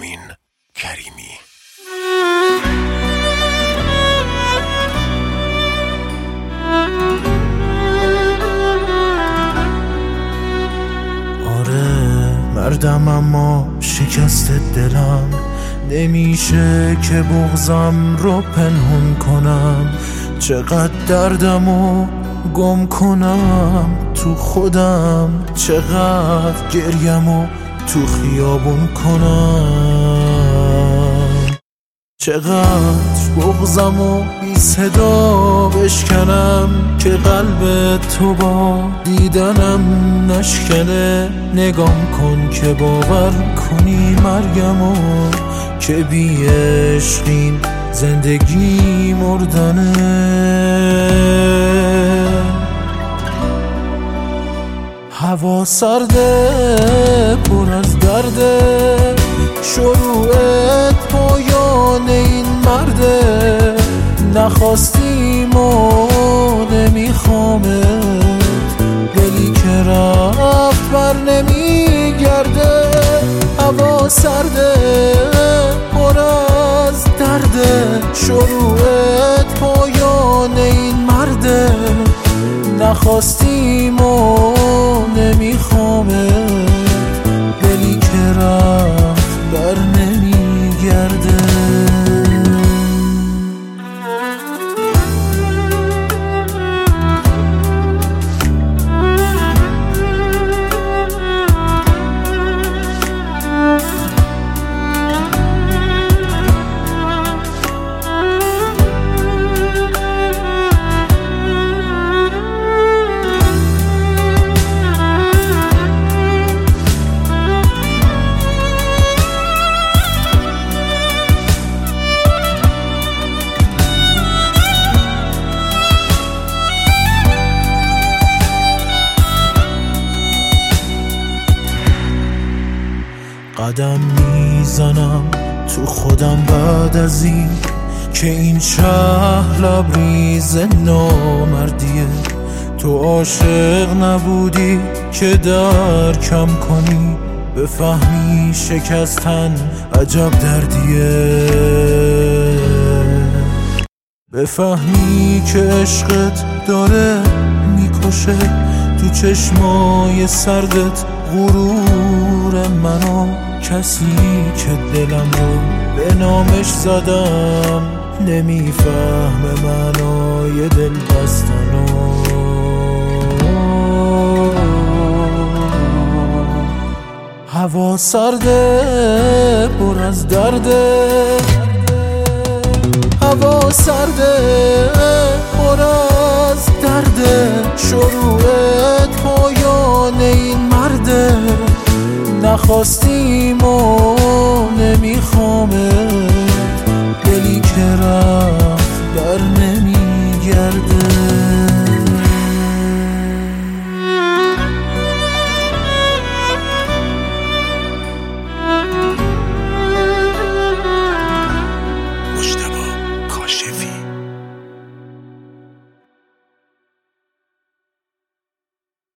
بنیامین کریمی. مردم اما شکست دلم نمیشه که بغضم رو پنهون کنم. چقدر دردمو گم کنم تو خودم، چقدر گریمو تو خیابون کنم، چقدر بغضمو بی صدا بشکنم که قلب تو با دیدنم نشکنه. نگام کن که باور کنی مرگمو که بی عشقین زندگی مردنه. هوا سرده پر از درده، شروعت پایان این مرده. نخواستیم و نمیخوامت، دلی که رفت بر نمیگرده. هوا سرده پر از درده، شروعت پایان این مرده. نخواستیم و نمیخوامت، دلی که رفت بر نمیگرده. قدم میزنم تو خودم بعد از این که این شهر لبریز نامردیه. تو عاشق نبودی که درکم کنی، بفهمی شکستن عجب دردیه. بفهمی که عشقت داره میکشه تو چشمای سردت غرور منو. کسی که دلم رو به نامش زدم نمیفهمه معنای دل بستنو. هوا سرده پر از درده، هوا سرده پر از درده. شروعت پایان این مرده. نخواستیم